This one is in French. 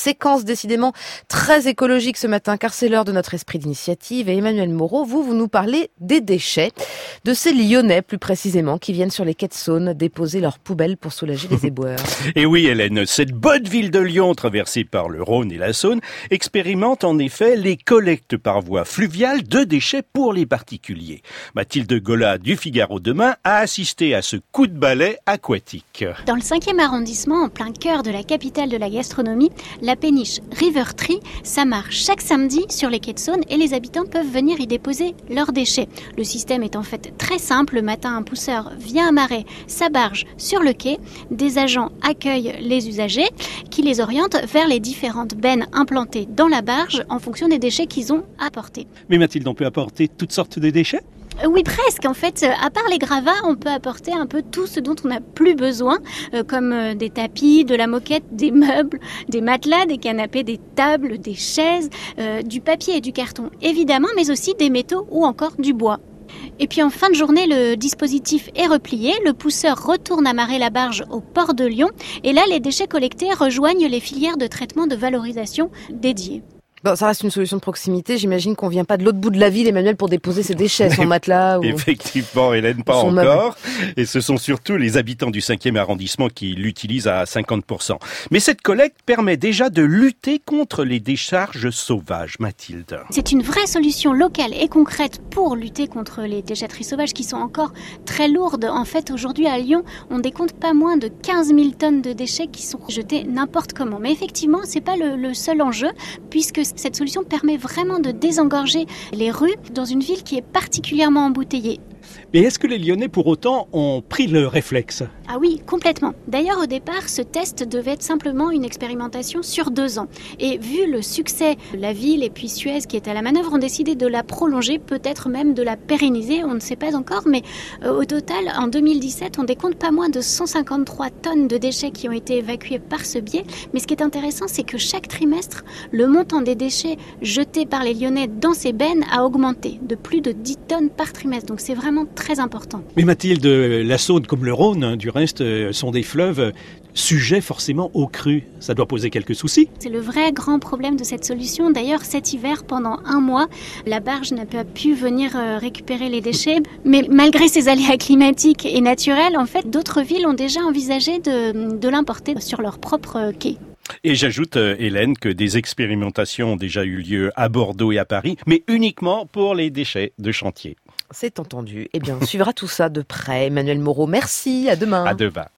séquence décidément très écologique ce matin, car c'est l'heure de notre esprit d'initiative. Et Emmanuel Moreau, vous nous parlez des déchets, de ces Lyonnais plus précisément, qui viennent sur les quais de Saône déposer leurs poubelles pour soulager les éboueurs. Et oui Hélène, cette bonne ville de Lyon, traversée par le Rhône et la Saône, expérimente en effet les collectes par voie fluviale de déchets pour les particuliers. Mathilde Gola du Figaro Demain a assisté à ce coup de balai aquatique. Dans le 5e arrondissement, en plein cœur de la capitale de la gastronomie, la péniche River Tree, ça marche chaque samedi sur les quais de Saône et les habitants peuvent venir y déposer leurs déchets. Le système est en fait très simple. Le matin, un pousseur vient amarrer sa barge sur le quai. Des agents accueillent les usagers qui les orientent vers les différentes bennes implantées dans la barge en fonction des déchets qu'ils ont apportés. Mais Mathilde, on peut apporter toutes sortes de déchets ? Oui, presque. En fait, à part les gravats, on peut apporter un peu tout ce dont on n'a plus besoin, comme des tapis, de la moquette, des meubles, des matelas, des canapés, des tables, des chaises, du papier et du carton, évidemment, mais aussi des métaux ou encore du bois. Et puis en fin de journée, le dispositif est replié, le pousseur retourne amarrer la barge au port de Lyon, et là, les déchets collectés rejoignent les filières de traitement de valorisation dédiées. Bon, ça reste une solution de proximité. J'imagine qu'on vient pas de l'autre bout de la ville, Emmanuel, pour déposer ses déchets, son matelas. Ou... Effectivement, Hélène, pas encore. Et ce sont surtout les habitants du 5e arrondissement qui l'utilisent à 50%. Mais cette collecte permet déjà de lutter contre les décharges sauvages, Mathilde. C'est une vraie solution locale et concrète pour lutter contre les déchetteries sauvages qui sont encore très lourdes. En fait, aujourd'hui à Lyon, on décompte pas moins de 15 000 tonnes de déchets qui sont jetés n'importe comment. Mais effectivement, c'est pas le seul enjeu, puisque cette solution permet vraiment de désengorger les rues dans une ville qui est particulièrement embouteillée. Mais est-ce que les Lyonnais, pour autant, ont pris le réflexe ? Ah oui, complètement. D'ailleurs, au départ, ce test devait être simplement une expérimentation sur 2 ans. Et vu le succès, la ville et puis Suez qui est à la manœuvre ont décidé de la prolonger, peut-être même de la pérenniser, on ne sait pas encore. Mais au total, en 2017, on décompte pas moins de 153 tonnes de déchets qui ont été évacués par ce biais. Mais ce qui est intéressant, c'est que chaque trimestre, le montant des déchets jetés par les Lyonnais dans ces bennes a augmenté de plus de 10 tonnes par trimestre. Donc c'est vraiment très important. Mais Mathilde, la Saône comme le Rhône, du reste, sont des fleuves sujets forcément aux crues. Ça doit poser quelques soucis. C'est le vrai grand problème de cette solution. D'ailleurs, cet hiver, pendant 1 mois, la barge n'a pas pu venir récupérer les déchets. Mais malgré ces aléas climatiques et naturels, en fait, d'autres villes ont déjà envisagé de l'importer sur leur propre quai. Et j'ajoute, Hélène, que des expérimentations ont déjà eu lieu à Bordeaux et à Paris, mais uniquement pour les déchets de chantier. C'est entendu. Eh bien, on suivra tout ça de près. Emmanuel Moreau, merci. À demain. À demain.